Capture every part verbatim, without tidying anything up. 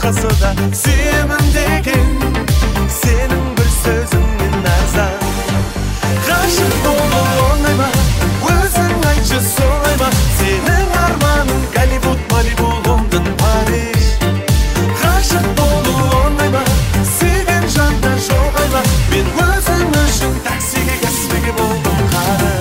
басқасы да сүйемін деген сенің бір сөзіңнен арзан. Ғашық болу оңай ма, өзің айтшы солай ма, сенің арманың Голливуд, Малибу, Лондон, Париж. Ғашық болу оңай ма, сүйген жанды жоғай ма, мен өзім үшін таксиге кәсібіге болдым қары.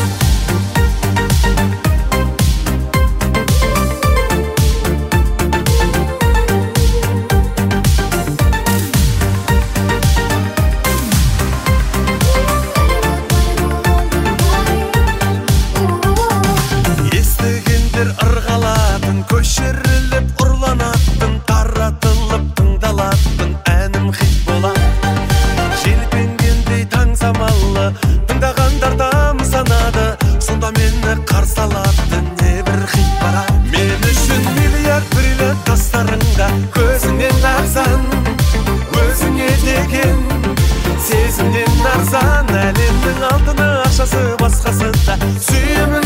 Көшіріліп ұрланатын, таратылып тыңдалатын әнім хит болам. Желпенгендей таң самалы, тыңдағандар санады, сонда мені қарсы алады небір хит бара. Мен үшін миллиард бриллиант тастарыңда көзіңнен арзан, өзіңе деген сезімнен арзан. Әлемнің алтыны ақшасы басқасы да сүйемін